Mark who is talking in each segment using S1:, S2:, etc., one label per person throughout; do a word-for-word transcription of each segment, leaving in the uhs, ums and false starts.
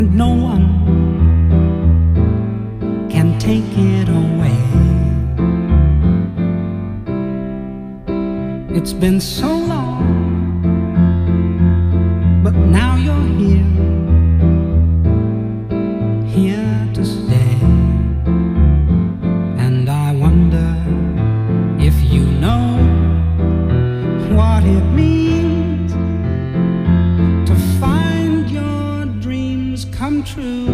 S1: No one can take it away. It's been so long, but now you're here, here to stay. And I wonder if you know what it means to find your dreams come true.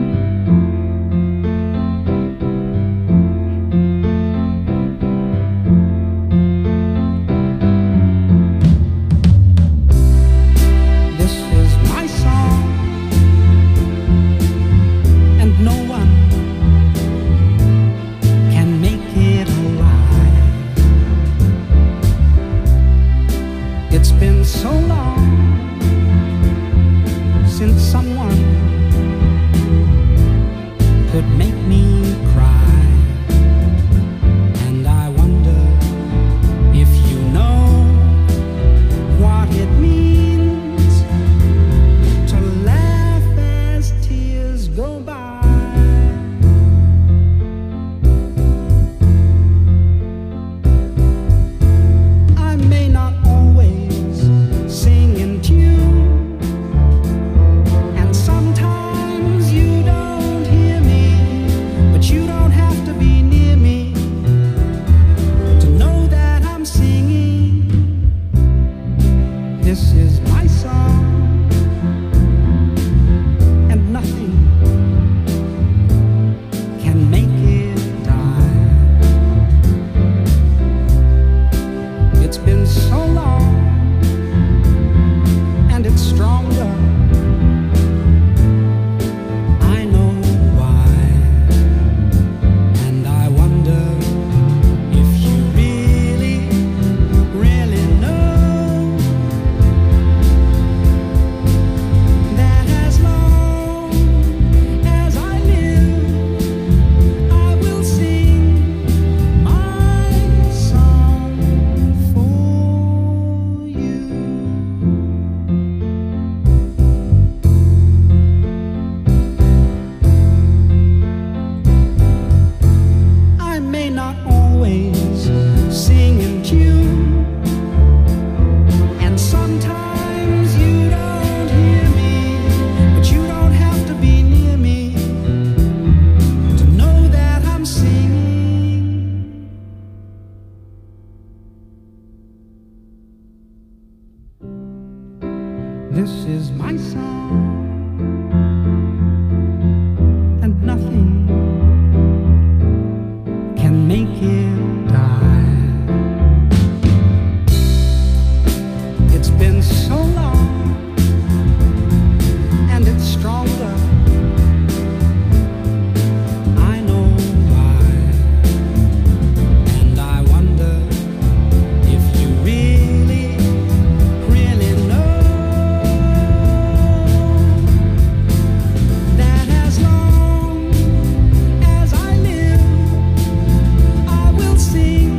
S1: So long since someone could make me cry, and I wonder if you know what it means to laugh as tears go by. I may not always sing in tune, and sometimes you don't hear me, but you don't have to be near me to know that I'm singing. This is my song, and nothing can make it die. It's been so long, and it's stronger. I know why, and I wonder if you really, really know that as long as I live, I will sing my song for you. I may not always sing in tune, and sometimes you don't hear me, but you don't have to be near me to know that I'm singing. This is my song, and nothing can make it die. It's been so long, and it's stronger. I know why, and I wonder if you really, really know that as long as I live, I will sing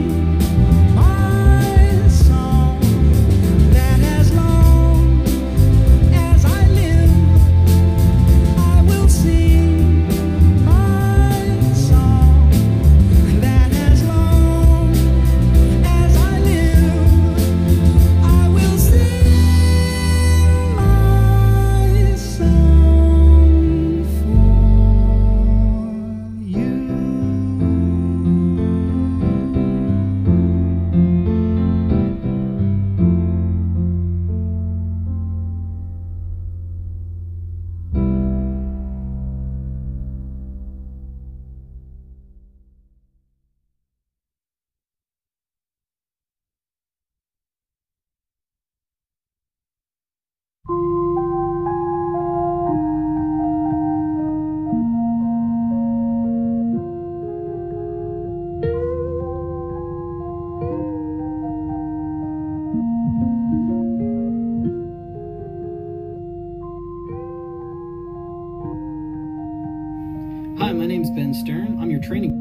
S1: my song. That as long as I live, I will sing my song. That as long as I live, I will sing my song for you.
S2: Hi, my name's Ben Stern. I'm your training.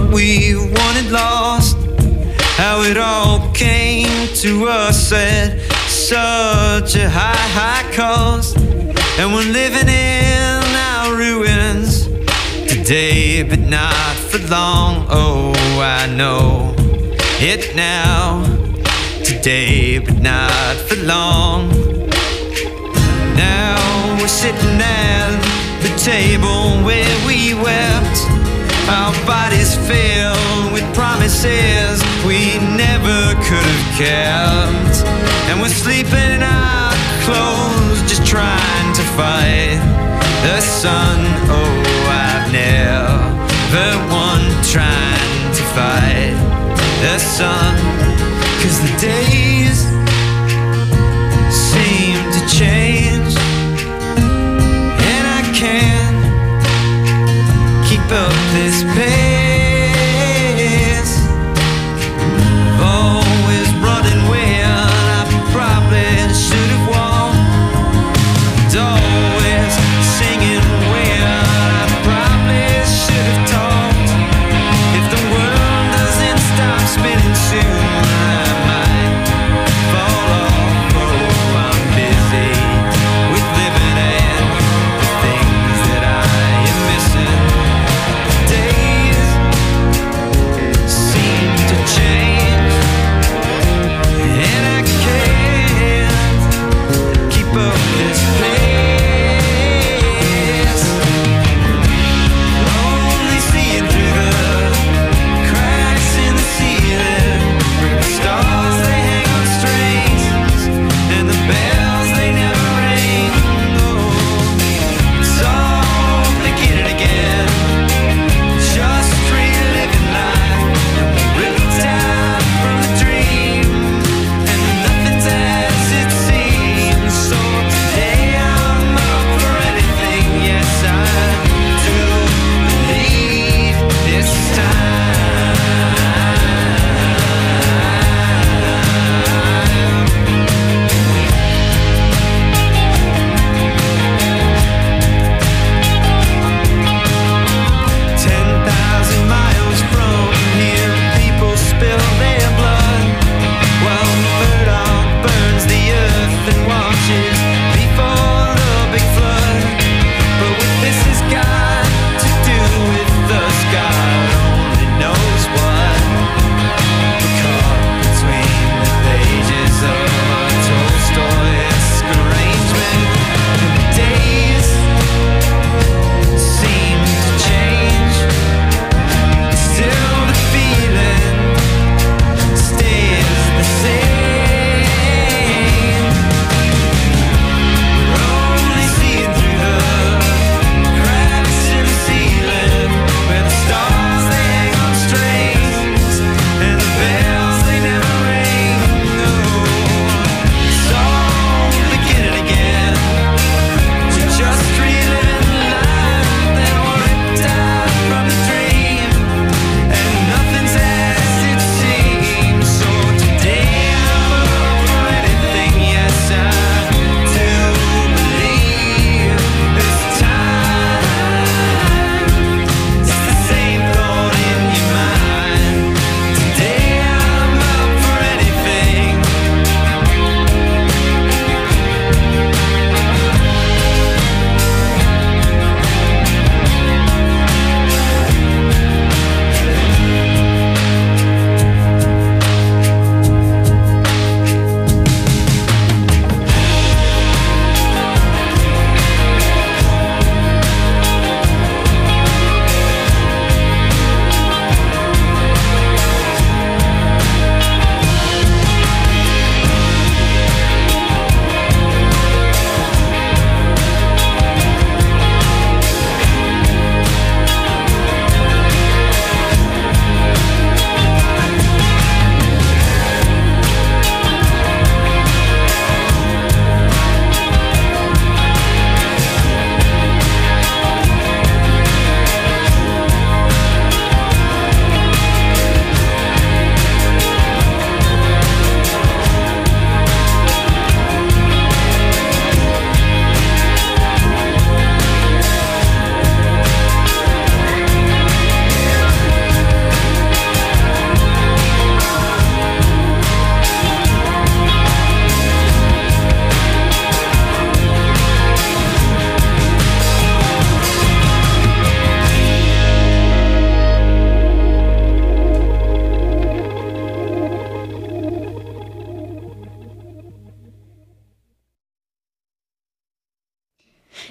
S3: what we wanted lost, how it all came to us at such a high, high cost. And we're living in our ruins today, but not for long. Oh, I know it now, today, but not for long. Now we're sitting at the table where we wept, our bodies filled with promises we never could have kept. And we're sleeping in our clothes, just trying to fight the sun. Oh, I've never won trying to fight the sun, 'cause the days seem to change, and I can't keep up this pace. Always running when I probably should have walked, always singing when I probably should have talked. If the world doesn't stop spinning soon, I might fall off. Oh, I'm busy with living and the things that I am missing. Days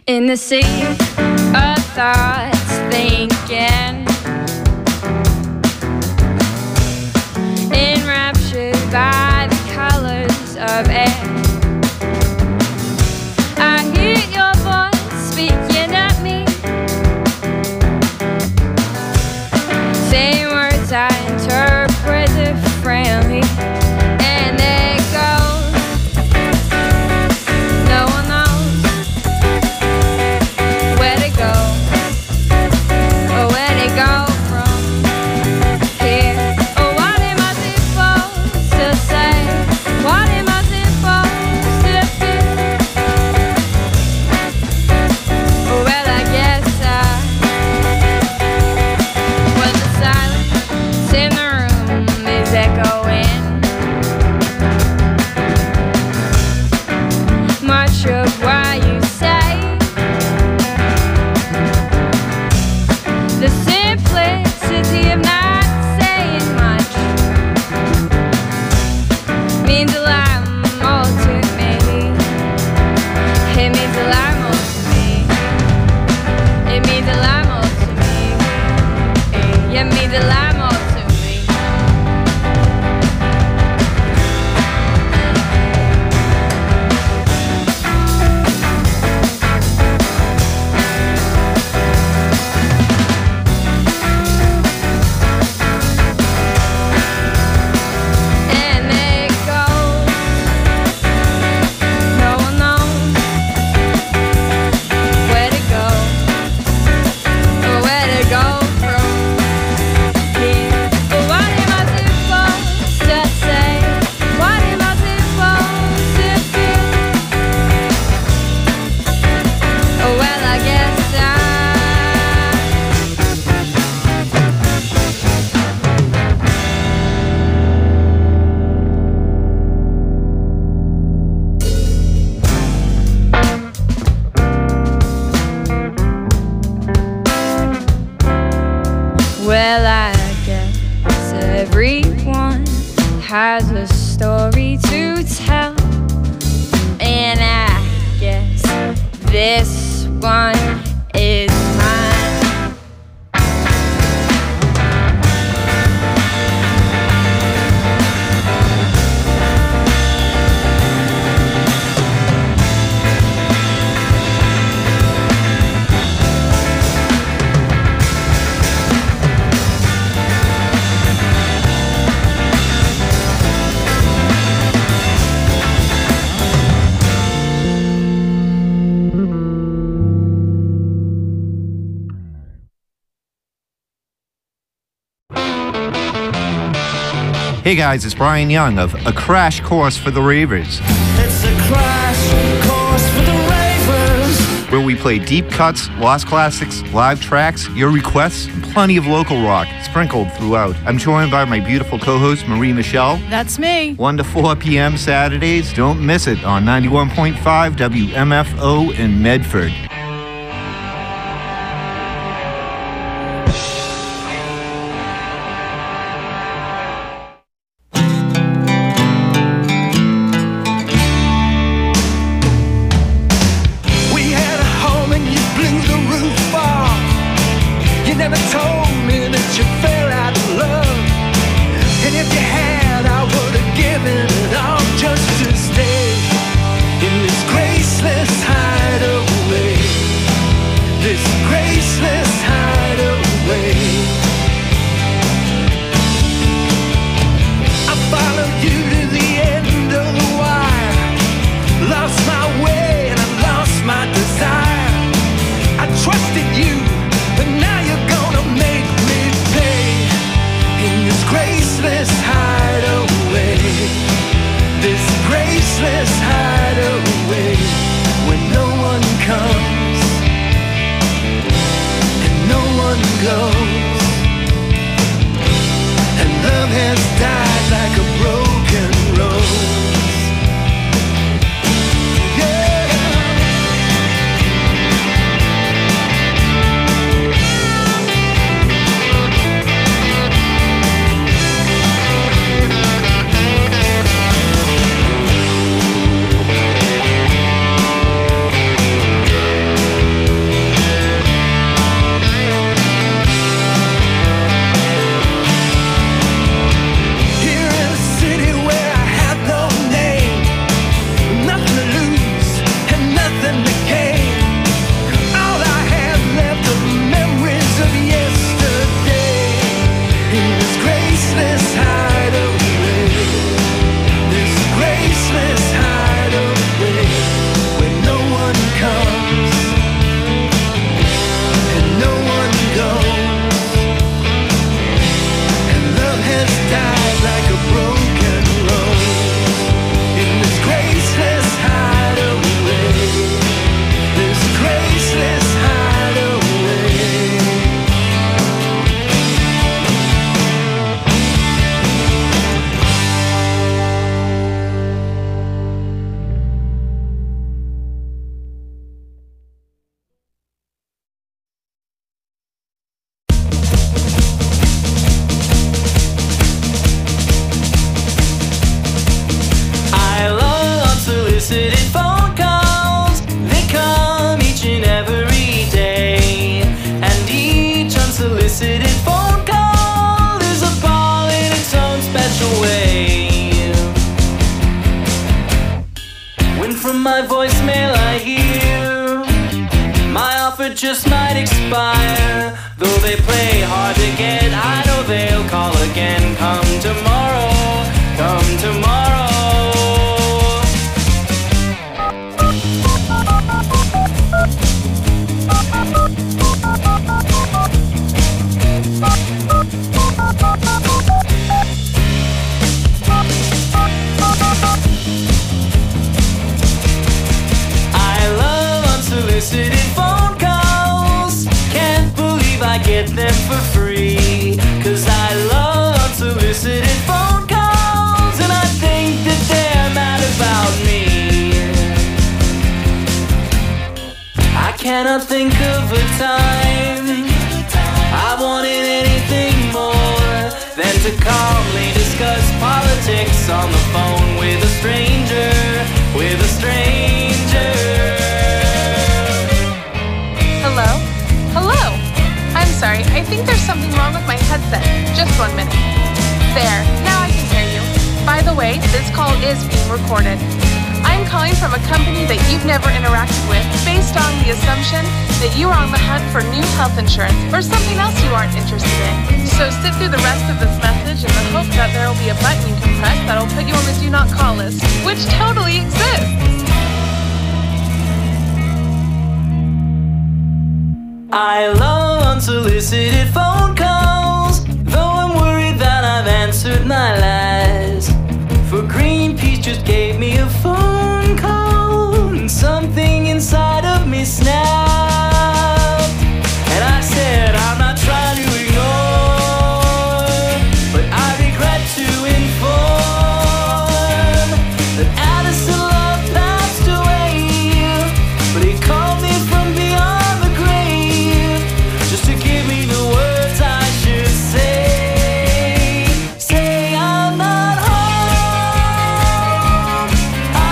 S4: In the sea of thoughts thinking, enraptured by the colors of air, I hear your voice speaking at me, saying words I interpret differently. And there it goes, no one knows where to go, or where to go from here. Or what am I supposed to say? What am I supposed to do? Well, I guess I, well, the silence in the room is echoing. Much of what you say, the simplicity of not saying much means a lot more to me. It means a lot more to me. It means a lot more to me. It means a lot more to me. And there it goes, no one knows where to go, or where to go from here. But what am I supposed to say? What am I supposed to do? Oh, well, I guess I, well, I guess everyone has a story to tell, and I guess this one is mine.
S5: Hey guys, it's Brian Young of A Crash Course for the Ravers,
S1: It's a crash course for the ravers.
S5: where we play deep cuts, lost classics, live tracks, your requests, and plenty of local rock sprinkled throughout. I'm joined by my beautiful co-host Marie Michelle.
S6: That's me.
S5: one to four p.m. Saturdays. Don't miss it on ninety-one point five W M F O in Medford.
S1: We had a home and you blew the roof off. You never told me that you fell out of love. And if you had, I would have given it all just to stay in this graceless hideaway.
S6: unsolicited phone calls. They come each and every day, and each unsolicited phone call is a ball in its own special way. When from my voicemail I hear my offer just might expire, though they play hard to get, I know they'll call again. Come tomorrow, come tomorrow. I love unsolicited phone calls. Can't believe I get them for free, 'cause I love unsolicited phone calls, and I think that they're mad about me. I cannot think of a time I wanted anything more than to calmly discuss politics on the phone with a stranger, with a stranger.
S7: Hello? Hello? I'm sorry, I think there's something wrong with my headset. Just one minute. There, now I can hear you. By the way, this call is being recorded. I'm calling from a company that you've never interacted with based on the assumption that you are on the hunt for new health insurance or something else you aren't interested in. So sit through the rest of this message in the hope that there will be a button you can press that'll put you on the do not call list, which totally exists.
S6: I love unsolicited phone calls, though I'm worried that I've answered my last. For Greenpeace just gave me a phone call, and something inside of me snapped. And I said, I'm not trying to ignore, but I regret to inform that Addison Love passed away. But he called me from beyond the grave, just to give me the words I should say. Say I'm not home,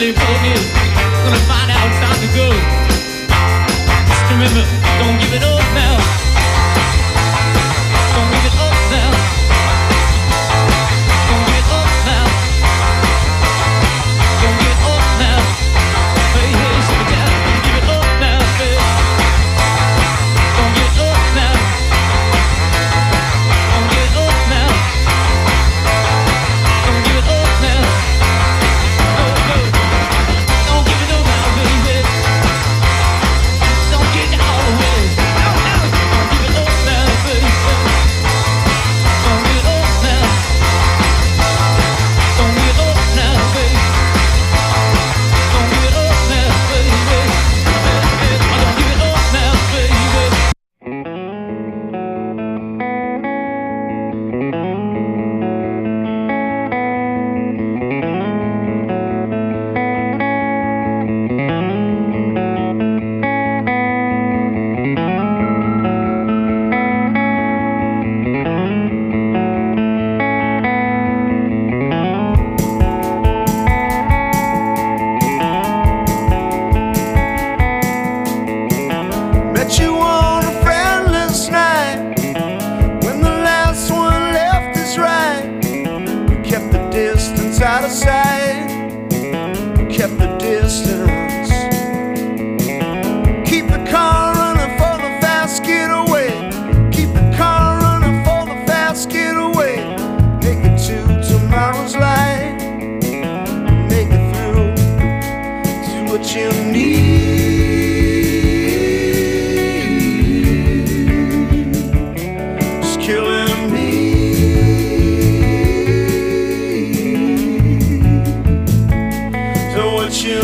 S8: really focused. Gonna find out time to go. Just remember, don't give it up now. Don't give it up now. Don't give it up now. Don't give it up now. Hey, hey, slow down. Don't give it up now, baby. Don't give it up now. Don't give it up now. Don't give it up now. No, no. Don't give it up now, baby. Don't get out of the way. No, no. Don't give it up now, baby. Don't give it up now. Don't give it up now, baby. Don't give it up now, baby. Don't give it up now, baby.
S3: Met you on a friendless night when the last one left his right. We kept the distance out of sight. We kept the distance. Keep the car running for the fast getaway. Keep the car running for the fast getaway. Make it to tomorrow's light. Make it through to what you need. Killing me. So what you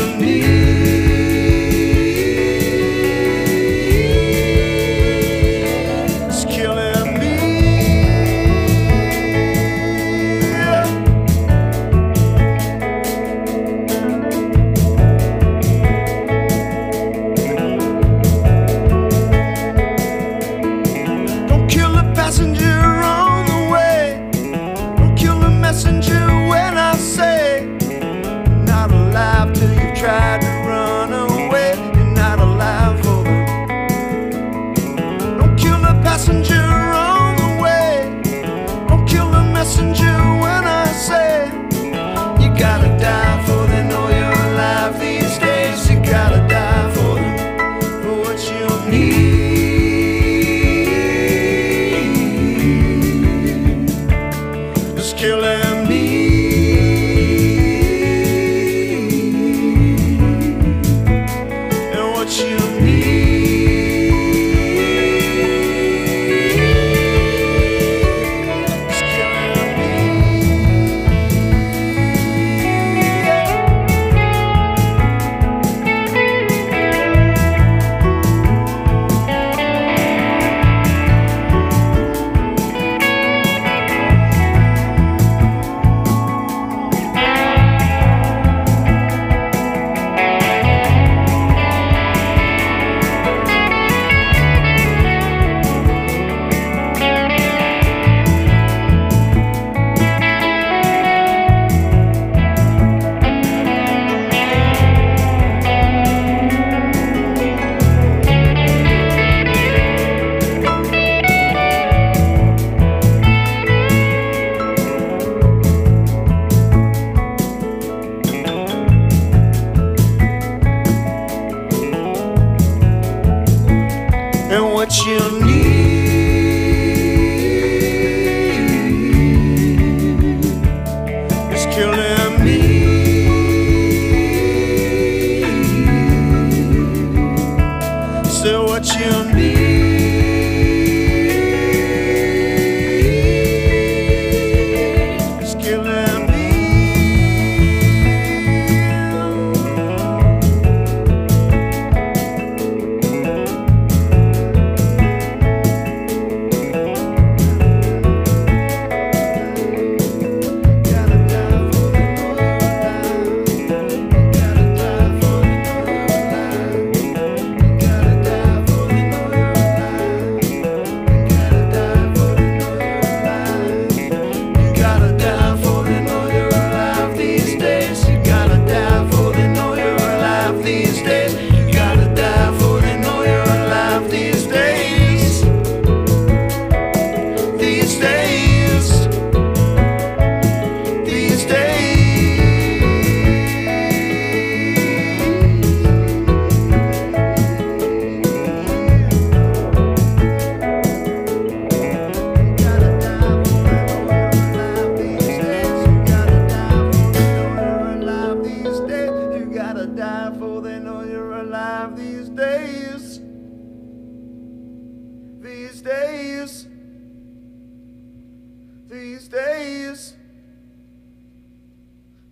S3: need is killing me.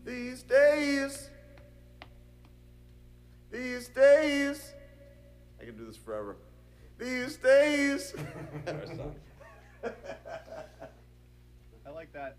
S9: These days, these days, I can do this forever. These days.
S5: I like that.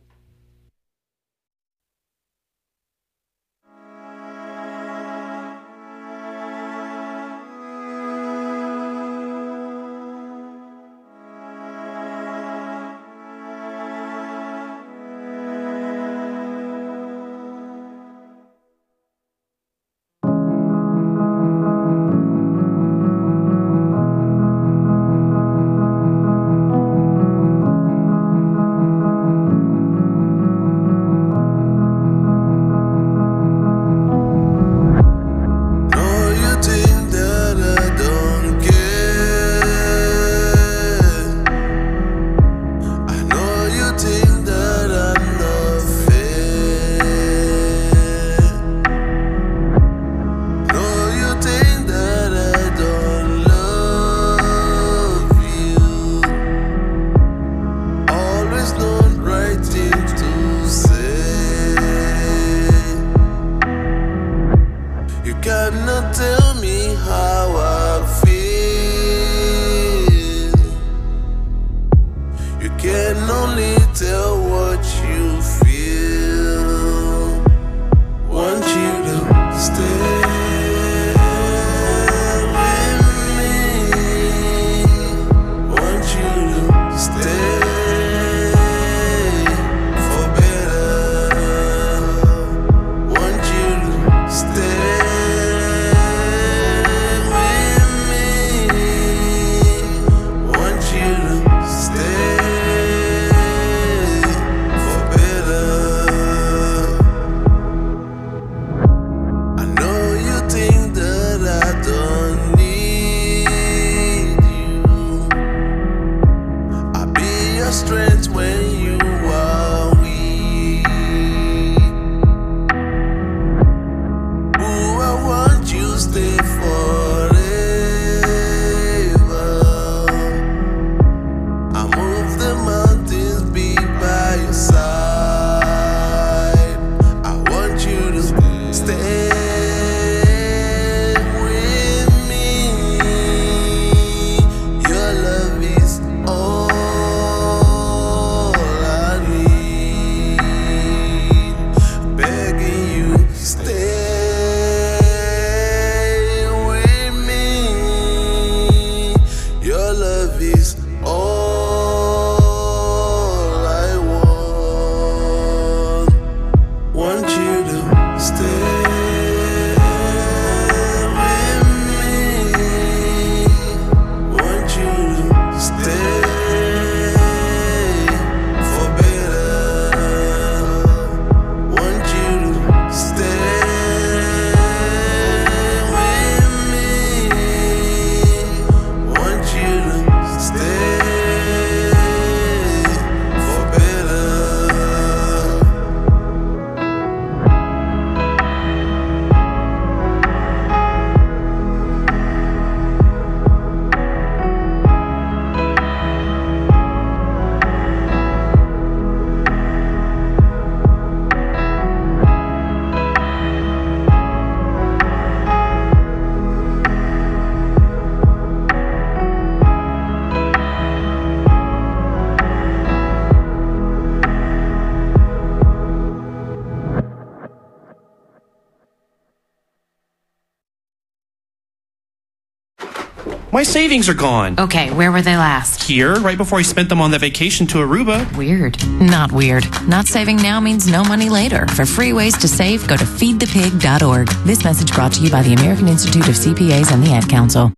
S10: My savings are gone.
S11: Okay, where were they last?
S10: Here, right before I spent them on that vacation to Aruba.
S11: Weird. Not weird. Not saving now means no money later. For free ways to save, go to feed the pig dot org. This message brought to you by the American Institute of C P As and the Ad Council.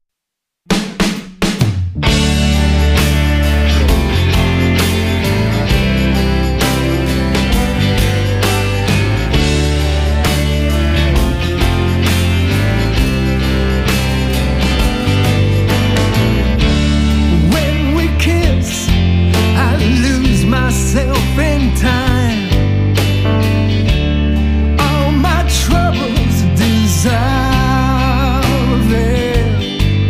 S1: All my troubles dissolve.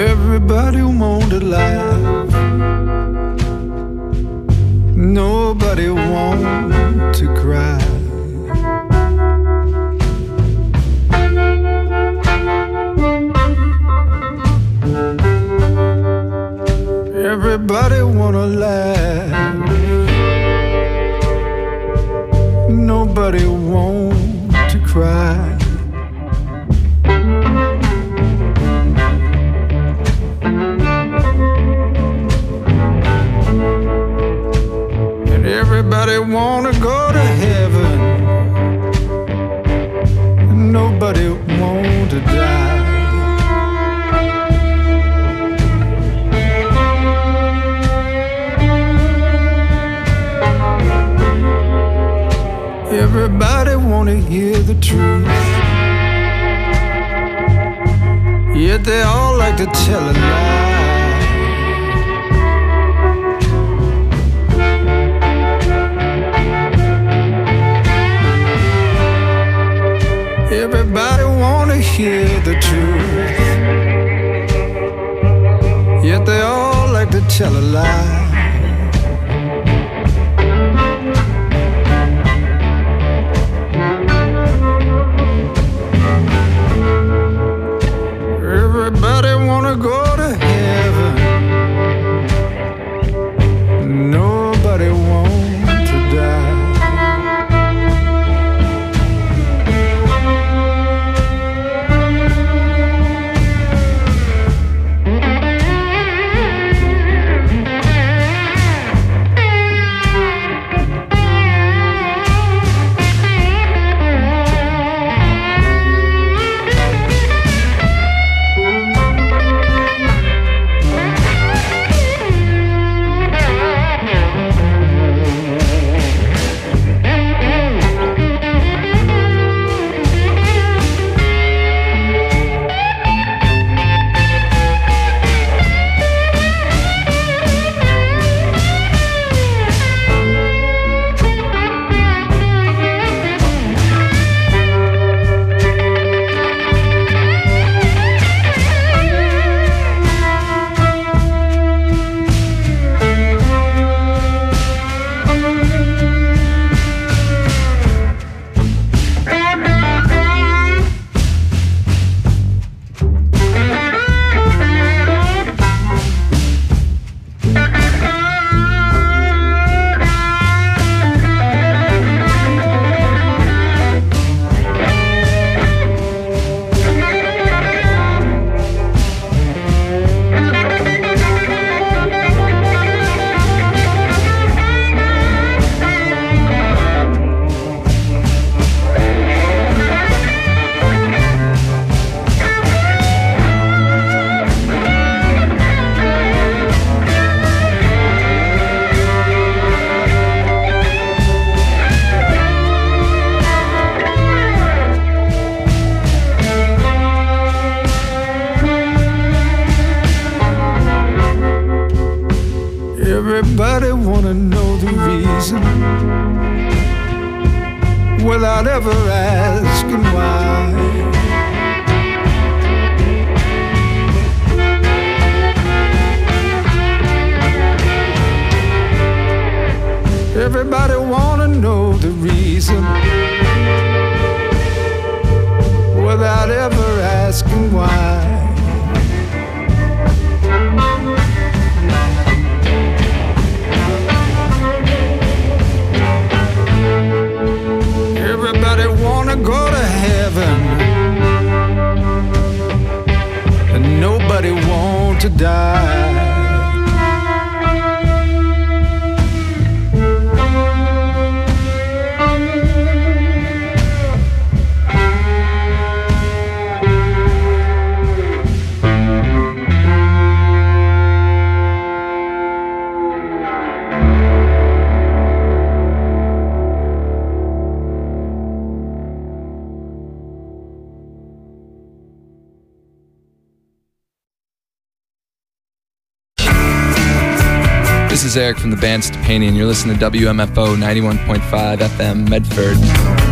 S1: Everybody wanted life. Nobody want to cry. Everybody wanna laugh. Nobody want to cry. And everybody wanna go to heaven. Nobody want to die. Everybody wanna hear the truth, yet they all like to tell a lie. Everybody wanna hear the truth, yet they all like to tell a lie. Everybody wanna go to heaven. Nobody want to die. Everybody wanna know the reason without ever asking why. Everybody wanna know the reason without ever asking why. Everybody wanna go to heaven, and nobody want to die.
S12: This is Eric from the band Stepani, and you're listening to W M F O ninety-one point five F M Medford.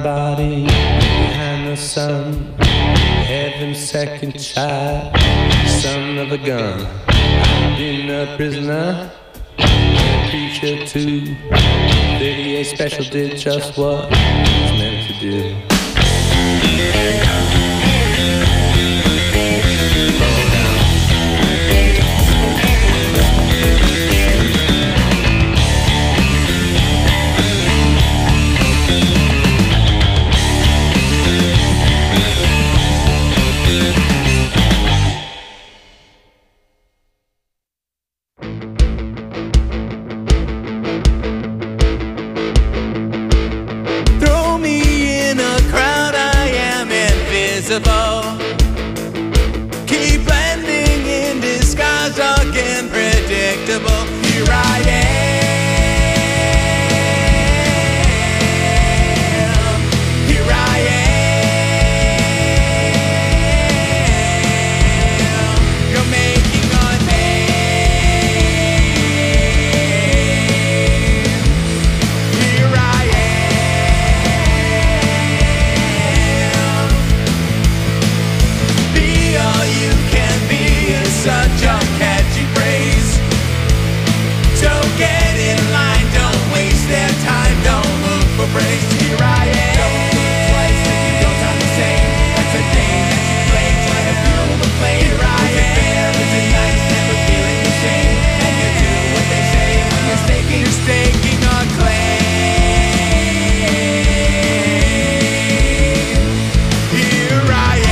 S13: body behind the sun. Heaven's second child, son of a gun. I've been a prisoner, a preacher too. thirty-eight special did just what it was meant to do.
S3: Keep blending in disguise, dark and predictable. Here I am. Here I am. You're making a name. Here I such a catchy phrase. So get in line, don't waste their time, don't look for praise. Here I am. Don't look twice if you don't sound the same. That's a game that you play, try to fuel the flame. Here I am. Fair, is it nice, never feeling the shame. And you do what they say when you're staking, you're staking a claim. Here I am.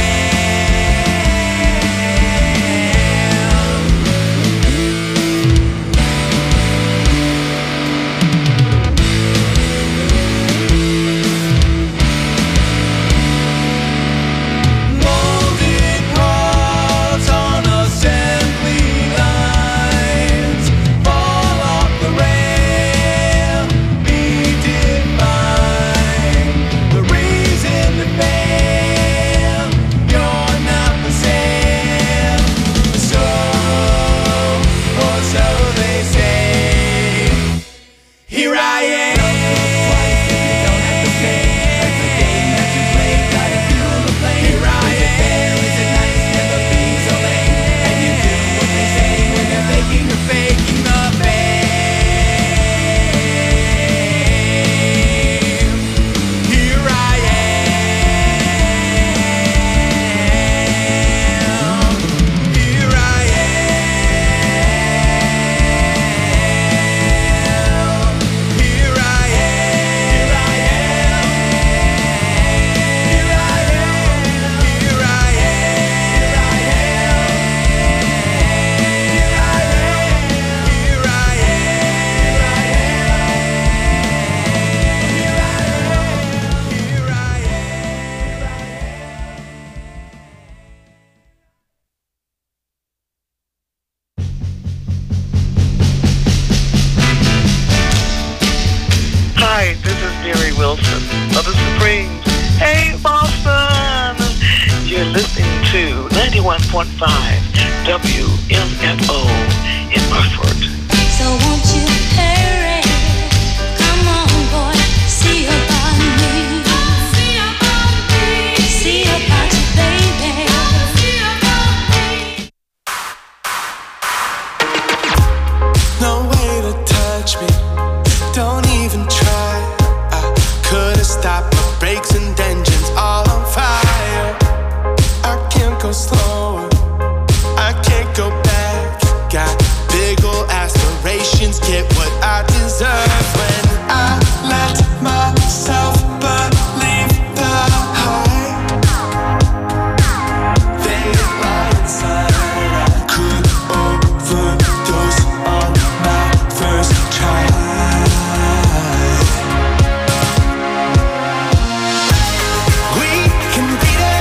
S14: ninety-one point five W M F O in Hartford.
S15: So won't you hurry? Come on, boy, see about me. See about me. See about you, baby. See about me.
S3: No way to touch me. Don't even try. I could've stopped my brakes and engines all on fire. I can't go slower, I can't go back. Got big ol' aspirations, get what I deserve. When I let myself believe the hype, they lie inside. I could overdose on my first try. We can beat it.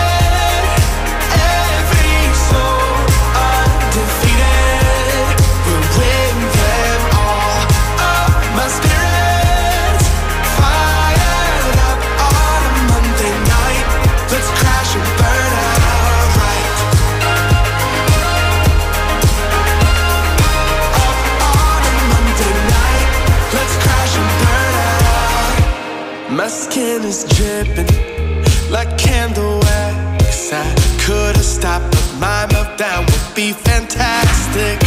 S3: Undefeated, we'll win them all. Oh, my spirit.
S16: My skin is dripping like candle wax. I could've stopped, but my meltdown would be fantastic.